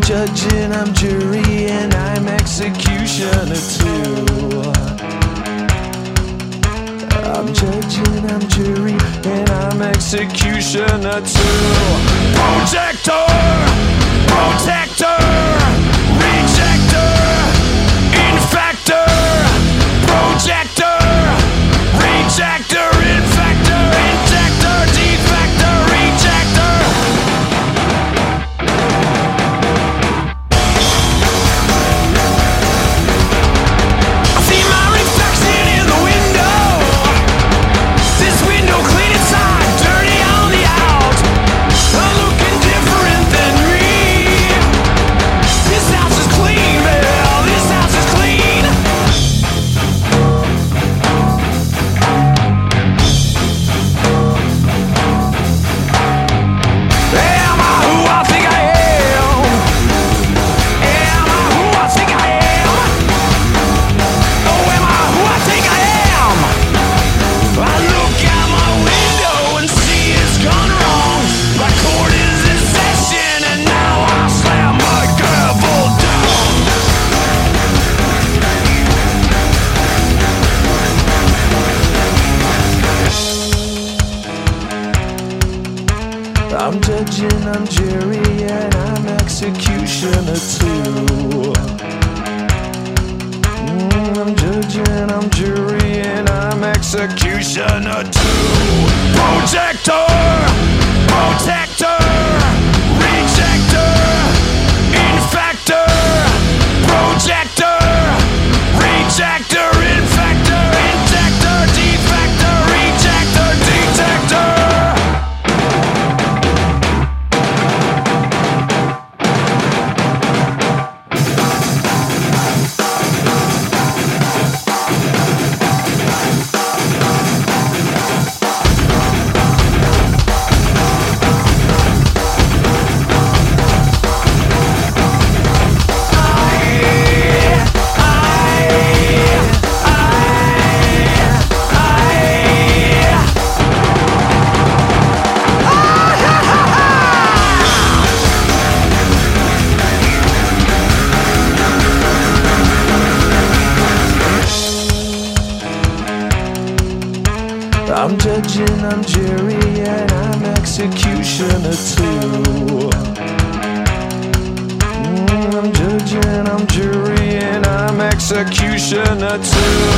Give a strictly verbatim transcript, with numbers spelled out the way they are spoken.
judge and I'm jury and I'm executioner too. I'm judge and I'm jury and I'm executioner too. Protector, protector, rejector, infector, projector, rejector, infector, injector, defector, rejector. I see my reflection in the window. This window clean inside, dirty on the out. I'm looking different than me. This house is clean, man. This house is clean. Am I who I think I am? Am I who I think I am? Oh, am I who I think I am? I look out my window and see it's gone wrong. My court is in session and now I slam my gavel down. I'm judging, I'm jury, and I'm executioner too. Mm, I'm judging, I'm jury, and I'm executioner too. Protector, protector, rejector, infector, projector, rejector, infector, injector, defector, rejector, detector. I'm judging, I'm jury, and I'm executioner too. Mm, I'm judging, I'm jury, and I'm executioner too.